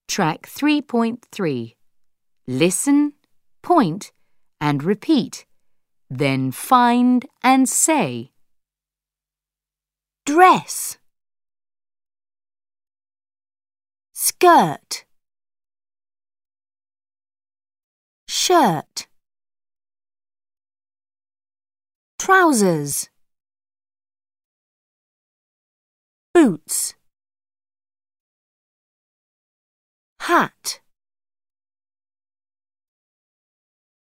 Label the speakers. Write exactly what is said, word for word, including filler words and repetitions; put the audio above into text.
Speaker 1: Track three point three. Listen, point, and repeat. Then find and say.
Speaker 2: Dress, skirt, shirt, trousers, boots, hat.